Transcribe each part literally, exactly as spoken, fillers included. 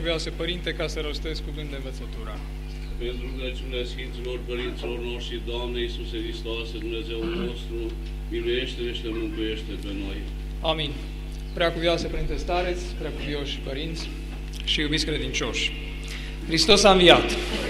Preacuvioase Părinte, ca să rostesc cuvânt de învățătura. Pentru rugăciunea Sfinților Părinților noștri, Doamne Iisuse Hristoase, Dumnezeul nostru, miluiește-ne și ne mântuiește pe noi. Amin. Preacuvioase Părinte Stareț, preacuvioși părinți și iubiți credincioși, Hristos a înviat.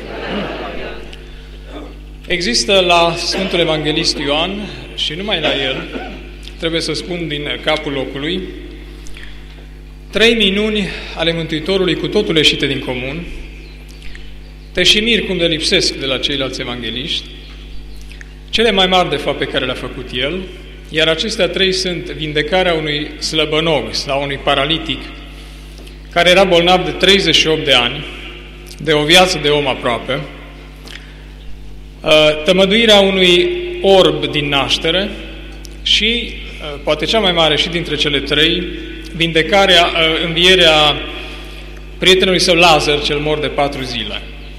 Există la Sfântul Evanghelist Ioan, și numai la el, trebuie să spun din capul locului, trei minuni ale Mântuitorului cu totul ieșite din comun. Te și miri cum de lipsesc de la ceilalți evangeliști, cele mai mari de fapt pe care le-a făcut el, iar acestea trei sunt vindecarea unui slăbănog sau unui paralitic care era bolnav de treizeci și opt de ani, de o viață de om aproape, tămăduirea unui orb din naștere și, poate cea mai mare și dintre cele trei, vindecarea, învierea prietenului său Lazar, cel mort de patru zile.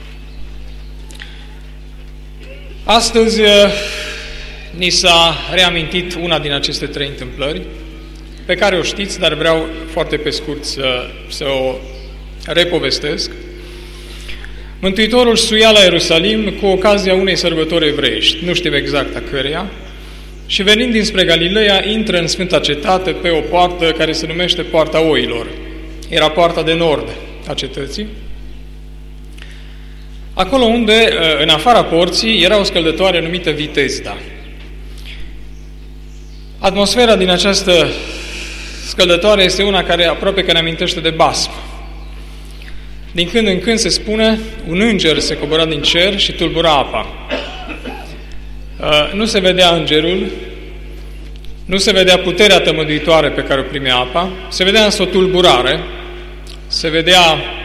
Astăzi ni s-a reamintit una din aceste trei întâmplări, pe care o știți, dar vreau foarte pe scurt să, să o repovestesc. Mântuitorul suia la Ierusalim cu ocazia unei sărbători evreiești, nu știu exact a căreia, și venind dinspre Galileea, intră în Sfânta Cetate pe o poartă care se numește Poarta Oilor. Era poarta de nord a cetății. Acolo unde, în afara porții, era o scăldătoare numită Vitezda. Atmosfera din această scăldătoare este una care aproape că ne amintește de basm. Din când în când se spune, un înger se cobora din cer și tulbura apa. Nu se vedea îngerul, nu se vedea puterea tămăduitoare pe care o primea apa, se vedea însă o tulburare, se vedea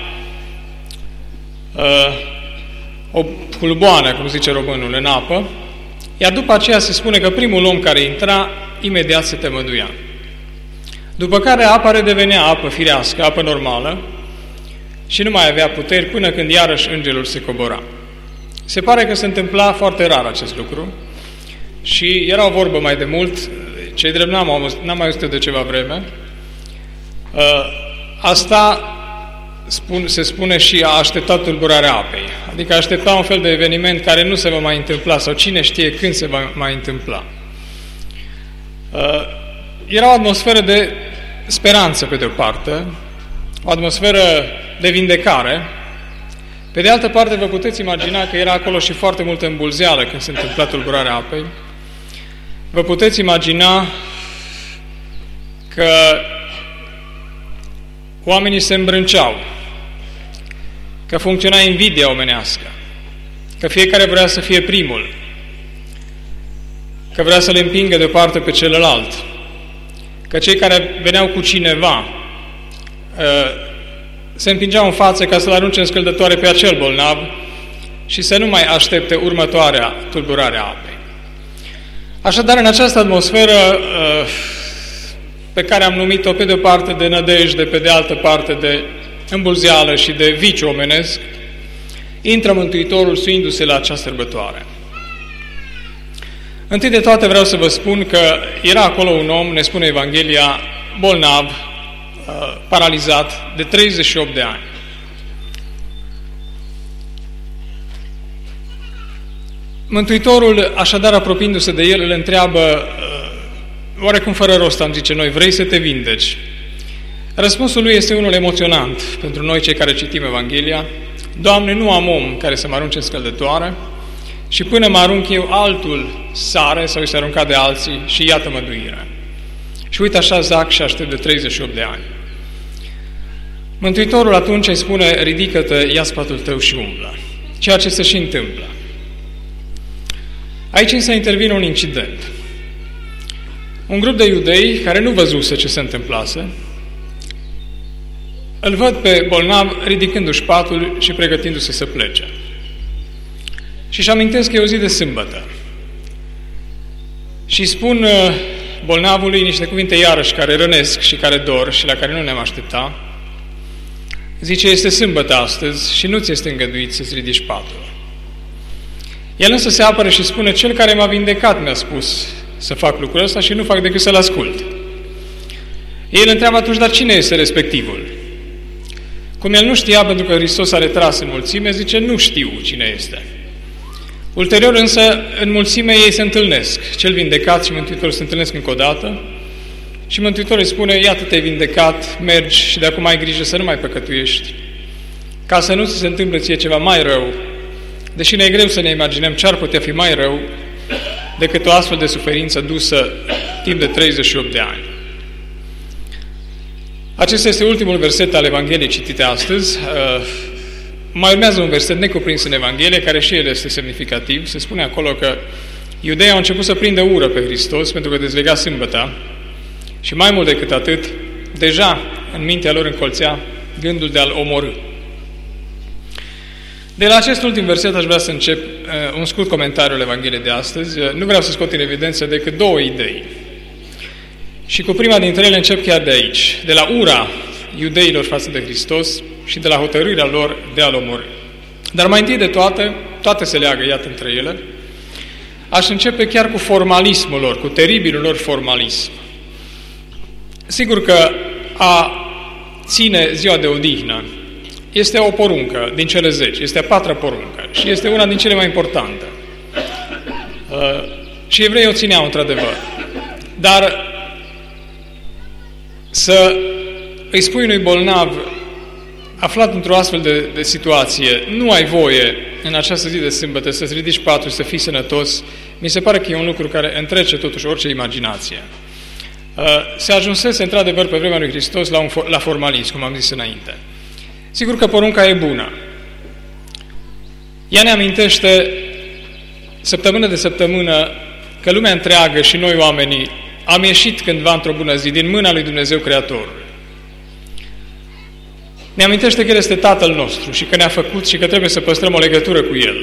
uh, o pulboană, cum zice românul, în apă, iar după aceea se spune că primul om care intra, imediat se tămăduia. După care apa redevenea apă firească, apă normală, și nu mai avea puteri până când iarăși îngerul se cobora. Se pare că se întâmpla foarte rar acest lucru și era o vorbă mai de mult, cei drept n-am, auzit, n-am mai auzit de ceva vreme. Asta spun, se spune și a așteptat tulburarea apei, adică a aștepta un fel de eveniment care nu se va mai întâmpla sau cine știe când se va mai întâmpla. Era o atmosferă de speranță pe de o parte, o atmosferă de vindecare. Pe de altă parte, vă puteți imagina că era acolo și foarte multă îmbulzeală când se întâmpla tulburarea apei. Vă puteți imagina că oamenii se îmbrânceau, că funcționa invidia omenească, că fiecare vrea să fie primul, că vrea să le împingă de o parte pe celălalt, că cei care veneau cu cineva se împingeau în față ca să-l arunce în scăldătoare pe acel bolnav și să nu mai aștepte următoarea tulburare a apei. Așadar, în această atmosferă pe care am numit-o pe de o parte de nădejde, pe de altă parte de îmbulzeală și de viciu omenesc, intră Mântuitorul suindu-se la această sărbătoare. Întâi de toate vreau să vă spun că era acolo un om, ne spune Evanghelia, bolnav, paralizat de treizeci și opt de ani. Mântuitorul, așadar, apropiindu-se de el, îl întreabă, oarecum fără rost, am zice noi, vrei să te vindeci? Răspunsul lui este unul emoționant pentru noi cei care citim Evanghelia. Doamne, nu am om care să mă arunce în scăldătoare și până mă arunc eu, altul sare sau este aruncat de alții și iată măduirea. Și uite așa zac și aștept de treizeci și opt de ani. Mântuitorul atunci îi spune, ridică-te, ia sfatul tău și umblă. Ceea ce se și întâmplă. Aici însă intervine un incident. Un grup de iudei, care nu văzuse ce se întâmplase, îl văd pe bolnav ridicându-și patul și pregătindu-se să plece. Și își amintesc că e o zi de sâmbătă. Și spun bolnavului niște cuvinte iarăși care rănesc și care dor și la care nu ne-am aștepta. Zice, este sâmbătă astăzi și nu ți este îngăduit să-ți ridici patul. El însă se apără și spune, cel care m-a vindecat mi-a spus să fac lucrul ăsta și nu fac decât să-l ascult. El întreabă atunci, dar cine este respectivul? Cum el nu știa, pentru că Hristos a retras în mulțime, zice, nu știu cine este. Ulterior însă, în mulțime ei se întâlnesc. Cel vindecat și Mântuitorul se întâlnesc încă o dată și Mântuitorul îi spune, iată te-ai vindecat, mergi și de acum ai grijă să nu mai păcătuiești, ca să nu ți se întâmple ție ceva mai rău, deși ne e greu să ne imaginăm ce ar putea fi mai rău decât o astfel de suferință dusă timp de treizeci și opt de ani. Acesta este ultimul verset al Evangheliei citite astăzi. Mai urmează un verset necuprins în Evanghelie, care și el este semnificativ. Se spune acolo că iudeii au început să prindă ură pe Hristos pentru că dezlega sâmbăta și mai mult decât atât, deja în mintea lor încolțea gândul de a-L omorî. De la acest ultim verset aș vrea să încep uh, un scurt comentariu al Evangheliei de astăzi. Uh, nu vreau să scot în evidență decât două idei. Și cu prima dintre ele încep chiar de aici, de la ura iudeilor față de Hristos și de la hotărârea lor de a-L omorî. Dar mai întâi de toate, toate se leagă, iată, între ele, aș începe chiar cu formalismul lor, cu teribilul lor formalism. Sigur că a ține ziua de odihnă este o poruncă din cele zece, este a patra poruncă și este una din cele mai importante. Uh, și evreii o țineau într-adevăr. Dar să îi spui unui bolnav aflat într-o astfel de, de situație, nu ai voie în această zi de sâmbătă să-ți ridici patul, să fii sănătos, mi se pare că e un lucru care întrece totuși orice imaginație. Se ajunsese într-adevăr pe vremea lui Hristos la, un, la formalism, cum am zis înainte. Sigur că porunca e bună. Ea ne amintește săptămână de săptămână că lumea întreagă și noi oamenii am ieșit cândva într-o bună zi din mâna lui Dumnezeu Creatorul. Ne amintește că El este Tatăl nostru și că ne-a făcut și că trebuie să păstrăm o legătură cu El.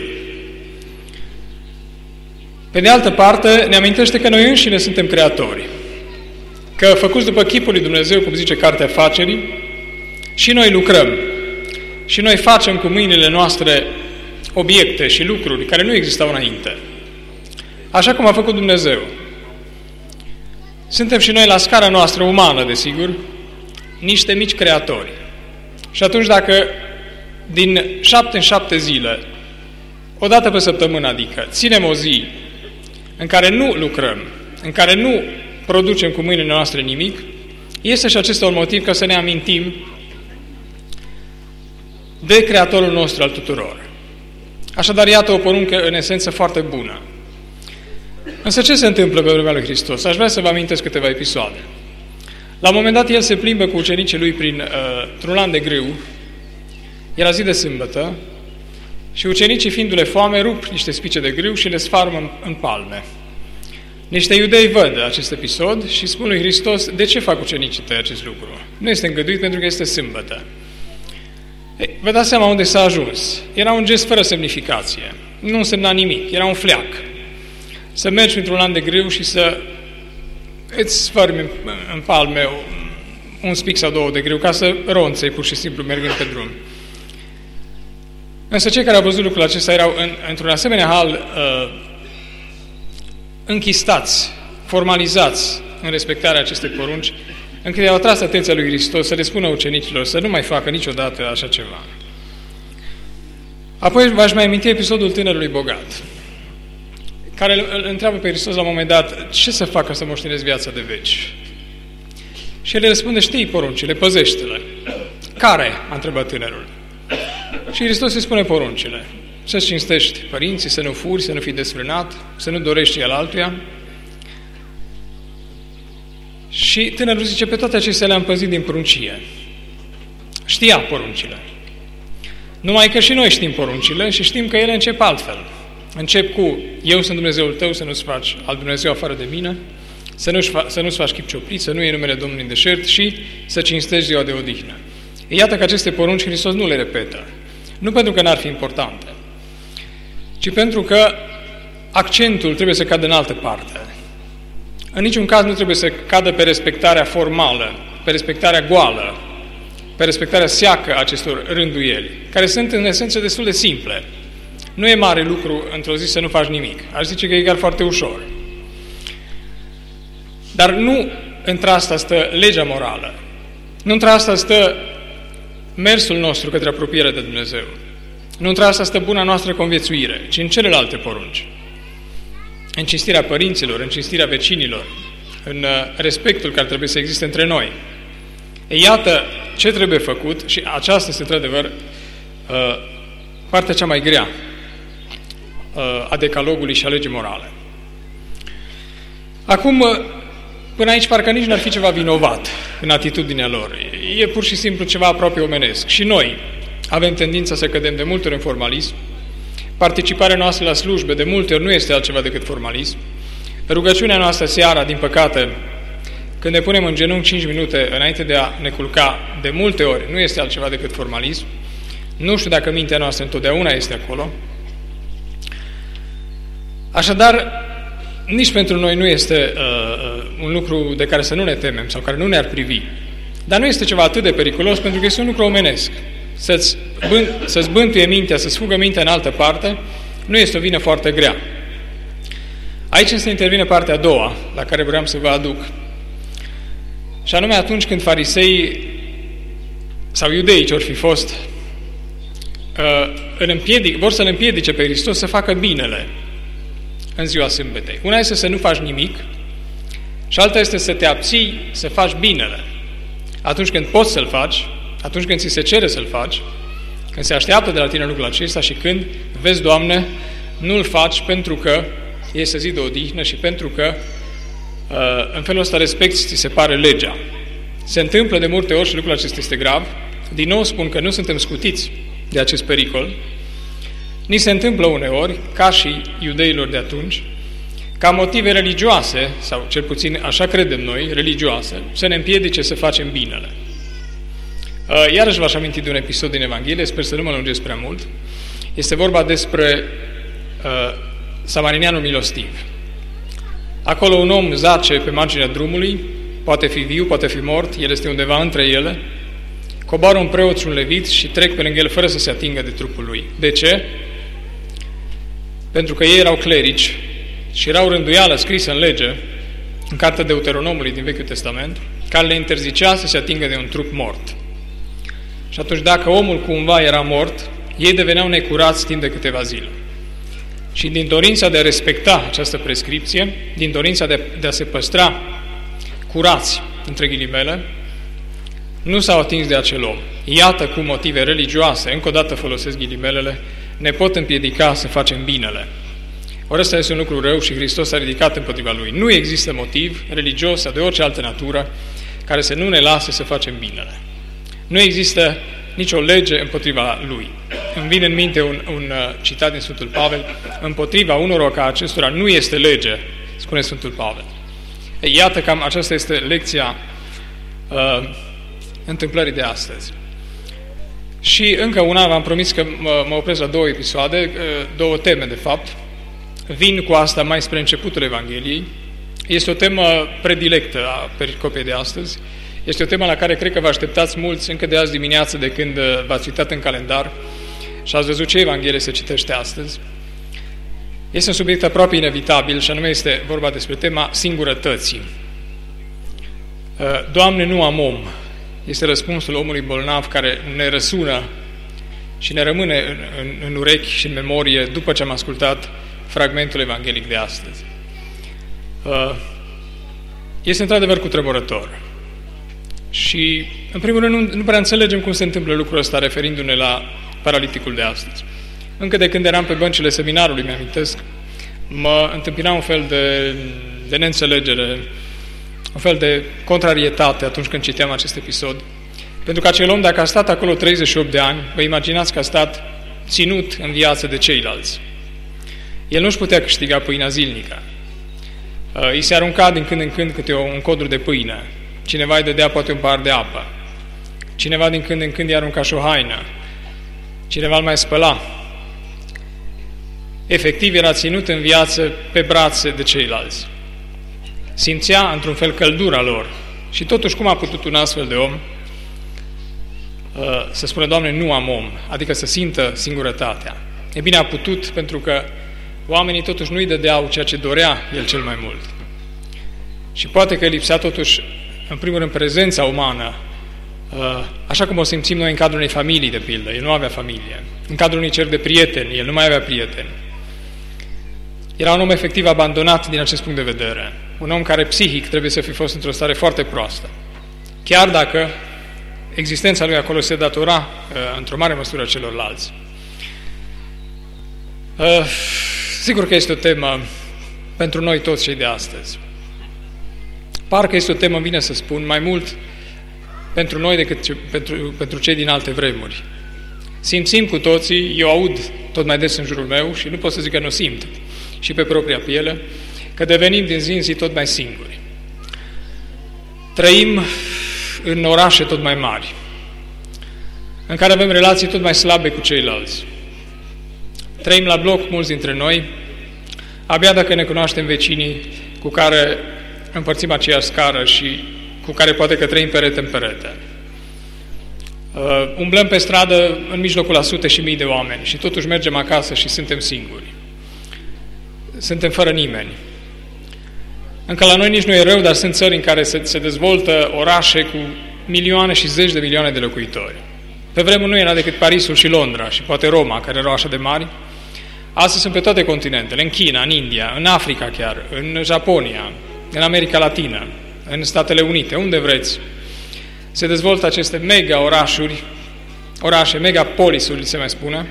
Pe de altă parte, ne amintește că noi înșine suntem creatori. Că făcuți după chipul lui Dumnezeu, cum zice Cartea Facerii, și noi lucrăm. Și noi facem cu mâinile noastre obiecte și lucruri care nu existau înainte. Așa cum a făcut Dumnezeu. Suntem și noi la scara noastră umană, desigur, niște mici creatori. Și atunci dacă din șapte în șapte zile, o dată pe săptămână, adică, ținem o zi în care nu lucrăm, în care nu producem cu mâinile noastre nimic, este și acesta un motiv ca să ne amintim de Creatorul nostru al tuturor. Așadar, iată o poruncă în esență foarte bună. Însă ce se întâmplă pe vremea lui Hristos? Aș vrea să vă amintesc câteva episoade. La un moment dat, El se plimbă cu ucenicii Lui prin uh, un lan de grâu, era zi de sâmbătă, și ucenicii, fiindu-le foame, rup niște spice de grâu și le sfarmă în, în palme. Niște iudei văd acest episod și spun lui Hristos, de ce fac ucenicii tăi acest lucru? Nu este îngăduit pentru că este sâmbătă. Ei, vă dați seama unde s-a ajuns. Era un gest fără semnificație. Nu însemna nimic. Era un fleac. Să mergi printr-un lan de grâu și să îți sfărmi în, în palme un spic sau două de grâu ca să ronței pur și simplu mergând pe drum. Însă cei care au văzut lucrul acesta erau în, într-un asemenea hal uh, închistați, formalizați în respectarea acestei porunci, încât i-au atras atenția lui Hristos să le spună ucenicilor să nu mai facă niciodată așa ceva. Apoi v-aș mai aminti episodul tânărului bogat, care îl întreabă pe Hristos la un moment dat, ce să facă să moștenesc viața de veci? Și el le răspunde, știi poruncile, păzește-le. Care? A întrebat tânărul. Și Hristos îi spune poruncile. Să-ți cinstești părinții, să nu furi, să nu fii desfrânat, să nu dorești al altuia. Și tânărul zice, pe toate acestea le-am păzit din pruncie. Știa poruncile. Numai că și noi știm poruncile și știm că ele încep altfel. Încep cu, eu sunt Dumnezeul tău, să nu-ți faci alt Dumnezeu afară de mine, să nu-ți, fa- să nu-ți faci chip cioplit, să nu iei numele Domnului în deșert și să cinstești ziua de odihnă. Iată că aceste porunci Hristos nu le repetă. Nu pentru că n-ar fi importante, ci pentru că accentul trebuie să cadă în altă parte. În niciun caz nu trebuie să cadă pe respectarea formală, pe respectarea goală, pe respectarea seacă a acestor rânduieli, care sunt în esență destul de simple. Nu e mare lucru într-o zi să nu faci nimic. Aș zice că e chiar foarte ușor. Dar nu între asta stă legea morală. Nu între asta stă mersul nostru către apropierea de Dumnezeu. Nu într-asta stă buna noastră conviețuire, ci în celelalte porunci. În cinstirea părinților, în cinstirea vecinilor, în respectul care trebuie să existe între noi. E, iată ce trebuie făcut și aceasta este, într-adevăr, partea cea mai grea a decalogului și a legii morale. Acum, până aici, parcă nici n-ar fi ceva vinovat în atitudinea lor. E pur și simplu ceva aproape omenesc. Și noi avem tendința să cădem de multe ori în formalism. Participarea noastră la slujbe de multe ori nu este altceva decât formalism. Rugăciunea noastră seara, din păcate, când ne punem în genunchi cinci minute înainte de a ne culca, de multe ori nu este altceva decât formalism. Nu știu dacă mintea noastră întotdeauna este acolo. Așadar, nici pentru noi nu este uh, un lucru de care să nu ne temem sau care nu ne-ar privi. Dar nu este ceva atât de periculos pentru că este un lucru omenesc. Să-ți, bân, să-ți bântuie mintea, să-ți fugă mintea în altă parte, nu este o vină foarte grea. Aici însă intervine partea a doua, la care vreau să vă aduc. Și anume atunci când fariseii sau iudeii ce-or fi fost uh, îl împiedic, vor să-L împiedice pe Hristos să facă binele în ziua sâmbetei. Una este să nu faci nimic și alta este să te abții să faci binele. Atunci când poți să-l faci, atunci când ți se cere să-l faci, când se așteaptă de la tine lucrul acesta și când vezi, Doamne, nu-l faci pentru că este zi de odihnă și pentru că în felul ăsta respecti, ți se pare, legea. Se întâmplă de multe ori și lucrul acesta este grav. Din nou spun că nu suntem scutiți de acest pericol. Ni se întâmplă uneori, ca și iudeilor de atunci, ca motive religioase, sau cel puțin așa credem noi, religioase, să ne împiedice să facem binele. Iarăși v-aș aminti de un episod din Evanghelie, sper să nu mă lungesc prea mult. Este vorba despre uh, samarinianul milostiv. Acolo un om zace pe marginea drumului, poate fi viu, poate fi mort, el este undeva între ele, coboară un preot și un levit și trec pe lângă el fără să se atingă de trupul lui. De ce? Pentru că ei erau clerici și erau rânduială scrisă în lege, în cartea Deuteronomului din Vechiul Testament, care le interzicea să se atingă de un trup mort. Și atunci dacă omul cumva era mort, ei deveneau necurați timp de câteva zile. Și din dorința de a respecta această prescripție, din dorința de, de a se păstra curați, între ghilimele, nu s-au atins de acel om. Iată cum motive religioase, încă o dată folosesc ghilimelele, ne pot împiedica să facem binele. Ori ăsta este un lucru rău și Hristos s-a ridicat împotriva lui. Nu există motiv religios sau de orice altă natură care să nu ne lase să facem binele. Nu există nicio lege împotriva lui. Îmi vine în minte un, un citat din Sfântul Pavel: împotriva unor ca acestora nu este lege, spune Sfântul Pavel. Ei, iată cam aceasta este lecția uh, întâmplării de astăzi. Și încă una, v-am promis că mă, mă opresc la două episoade, uh, două teme de fapt. Vin cu asta mai spre începutul Evangheliei. Este o temă predilectă a pericopei de astăzi. Este o temă la care cred că vă așteptați mulți încă de azi dimineață, de când v-ați uitat în calendar și ați văzut ce Evanghelie se citește astăzi. Este un subiect aproape inevitabil și anume este vorba despre tema singurătății. Doamne, nu am om, este răspunsul omului bolnav care ne răsună și ne rămâne în, în, în urechi și în memorie după ce am ascultat fragmentul evanghelic de astăzi. Este într-adevăr cutremurător. Și, în primul rând, nu, nu prea înțelegem cum se întâmplă lucrul ăsta, referindu-ne la paraliticul de astăzi. Încă de când eram pe băncile seminarului, mi-amintesc, mă întâmpina un fel de, de neînțelegere, un fel de contrarietate atunci când citeam acest episod. Pentru că acel om, dacă a stat acolo treizeci și opt de ani, vă imaginați că a stat ținut în viață de ceilalți. El nu-și putea câștiga pâinea zilnică. Îi se arunca din când în când câte un codru de pâine. Cineva îi dădea poate un pahar de apă. Cineva din când în când îi arunca și o haină. Cineva îl mai spăla. Efectiv era ținut în viață pe brațe de ceilalți. Simțea într-un fel căldura lor. Și totuși cum a putut un astfel de om să spună: Doamne, nu am om, adică să simtă singurătatea? E bine, a putut pentru că oamenii totuși nu îi dădeau ceea ce dorea el cel mai mult. Și poate că lipsea totuși, în primul rând, prezența umană Așa cum o simțim noi în cadrul unei familii, de pildă, el nu avea familie. În cadrul unui cerc de prieteni, el nu mai avea prieteni. Era un om efectiv abandonat din acest punct de vedere. Un om care psihic trebuie să fi fost într-o stare foarte proastă. Chiar dacă existența lui acolo se datora într-o mare măsură celorlalți. Sigur că este o temă pentru noi toți cei de astăzi. Parcă este o temă, bine să spun, mai mult pentru noi decât pentru, pentru cei din alte vremuri. Simțim cu toții, eu aud tot mai des în jurul meu și nu pot să zic că nu simt, și pe propria piele, că devenim din zi în zi tot mai singuri. Trăim în orașe tot mai mari, în care avem relații tot mai slabe cu ceilalți. Trăim la bloc mulți dintre noi, abia dacă ne cunoaștem vecinii cu care împărțim aceeași scară și cu care poate că trăim perete în perete. Uh, umblăm pe stradă în mijlocul a sute și mii de oameni și totuși mergem acasă și suntem singuri. Suntem fără nimeni. Încă la noi nici nu e rău, dar sunt țări în care se, se dezvoltă orașe cu milioane și zeci de milioane de locuitori. Pe vremuri nu era decât Parisul și Londra și poate Roma, care erau așa de mari. Astăzi sunt pe toate continentele, în China, în India, în Africa chiar, în Japonia, în America Latină, în Statele Unite, unde vreți. Se dezvoltă aceste mega-orașuri, orașe, megapolisuri, se mai spune,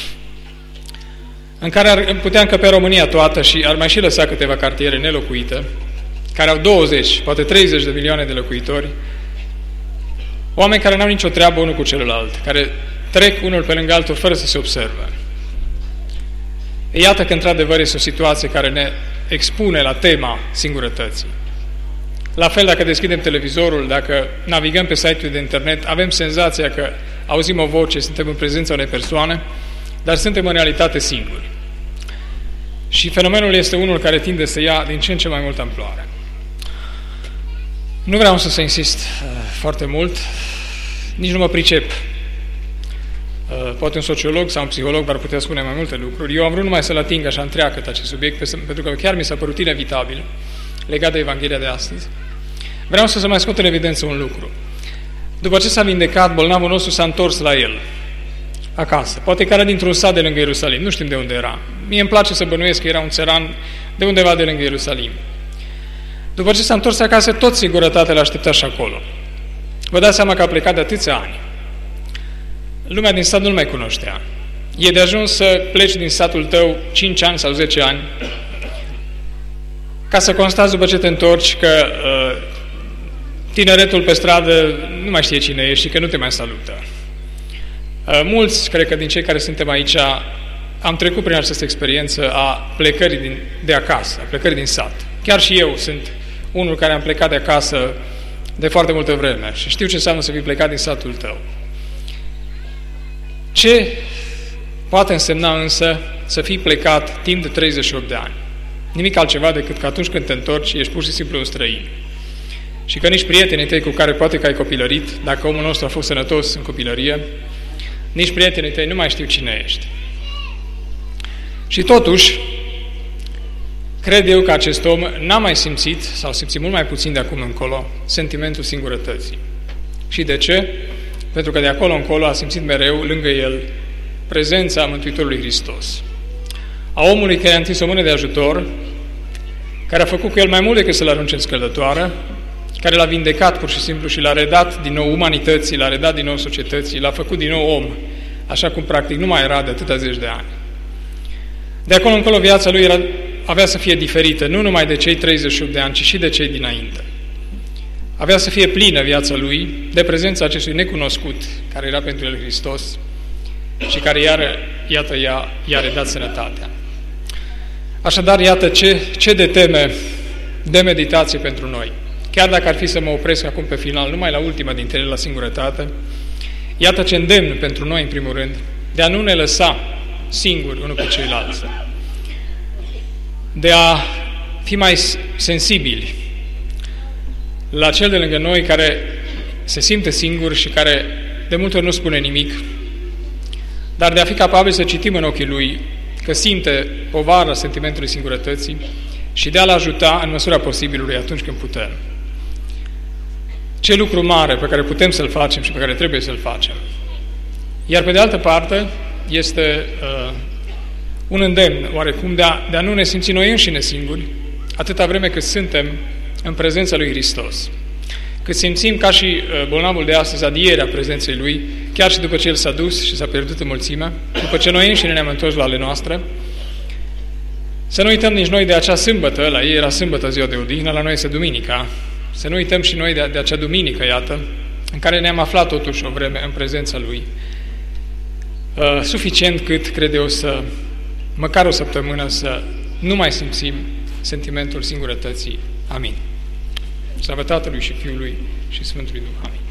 în care ar putea încăpea România toată și ar mai și lăsa câteva cartiere nelocuite, care au douăzeci, poate treizeci de milioane de locuitori, oameni care n-au nicio treabă unul cu celălalt, care trec unul pe lângă altul fără să se observe. Iată că, într-adevăr, este o situație care ne expune la tema singurătății. La fel, dacă deschidem televizorul, dacă navigăm pe site-ul de internet, avem senzația că auzim o voce, suntem în prezența unei persoane, dar suntem în realitate singuri. Și fenomenul este unul care tinde să ia din ce în ce mai multă amploare. Nu vreau să se insist uh, foarte mult, nici nu mă pricep. Uh, poate un sociolog sau un psiholog v-ar putea spune mai multe lucruri. Eu am vrut numai să-l ating așa întreagăt acest subiect, pentru că chiar mi s-a părut inevitabil legat de Evanghelia de astăzi. Vreau să se mai scot în evidență un lucru. După ce s-a vindecat, bolnavul nostru s-a întors la el, acasă. Poate că era dintr-un sat de lângă Ierusalim, nu știm de unde era. Mie îmi place să bănuiesc că era un țăran de undeva de lângă Ierusalim. După ce s-a întors acasă, tot singurătatea l-a așteptat și acolo. Vă dați seama că a plecat de atâția ani. Lumea din sat nu-l mai cunoștea. E de ajuns să pleci din satul tău cinci ani sau zece ani ca să constați după ce te întorci că uh, tineretul pe stradă nu mai știe cine ești și că nu te mai salută. Uh, mulți, cred că din cei care suntem aici, am trecut prin această experiență a plecării din, de acasă, a plecării din sat. Chiar și eu sunt unul care am plecat de acasă de foarte multă vreme și știu ce înseamnă să fii plecat din satul tău. Ce poate însemna însă să fii plecat timp de treizeci și opt de ani? Nimic altceva decât că atunci când te întorci ești pur și simplu un străin. Și că nici prietenii tăi cu care poate că ai copilărit, dacă omul nostru a fost sănătos în copilărie, nici prietenii tăi nu mai știu cine ești. Și totuși, cred eu că acest om n-a mai simțit, sau simțit mult mai puțin de acum încolo, sentimentul singurătății. Și de ce? Pentru că de acolo încolo a simțit mereu, lângă el, prezența Mântuitorului Hristos. A omului care a întins o mână de ajutor, care a făcut cu el mai mult decât să-l arunce în scăldătoare, care l-a vindecat pur și simplu și l-a redat din nou umanității, l-a redat din nou societății, l-a făcut din nou om, așa cum practic nu mai era de atâtea zeci de ani. De acolo încolo viața lui era, avea să fie diferită, nu numai de cei treizeci și opt de ani, ci și de cei dinainte. Avea să fie plină viața lui de prezența acestui necunoscut, care era pentru el Hristos și care, iar, iată, i-a, i-a redat sănătatea. Așadar, iată ce, ce de teme de meditație pentru noi. Chiar dacă ar fi să mă opresc acum pe final, numai la ultima dintre ele, la singurătate, iată ce îndemn pentru noi, în primul rând, de a nu ne lăsa singuri unul pe ceilalți, de a fi mai sensibili la cel de lângă noi care se simte singur și care de multe ori nu spune nimic, dar de a fi capabil să citim în ochii lui că simte povara sentimentului singurătății și de a-l ajuta în măsura posibilului atunci când putem. ce lucru mare pe care putem să-l facem și pe care trebuie să-l facem. Iar pe de altă parte, este uh, un îndemn, oarecum, de a, de a nu ne simți noi înșine singuri, atâta vreme cât suntem în prezența lui Hristos. Cât simțim ca și uh, bolnavul de astăzi adierea prezenței Lui, chiar și după ce El s-a dus și s-a pierdut în mulțime, după ce noi înșine ne-am întors la ale noastre, să nu uităm nici noi de acea sâmbătă, la ei era sâmbătă, ziua de odihnă, la noi este duminica, să nu uităm și noi de, de acea duminică, iată, în care ne-am aflat totuși o vreme în prezența Lui, uh, suficient cât, cred eu, să, măcar o săptămână, să nu mai simțim sentimentul singurătății. Amin. Slavă Tatălui și Fiului și Sfântului Duh. Amin.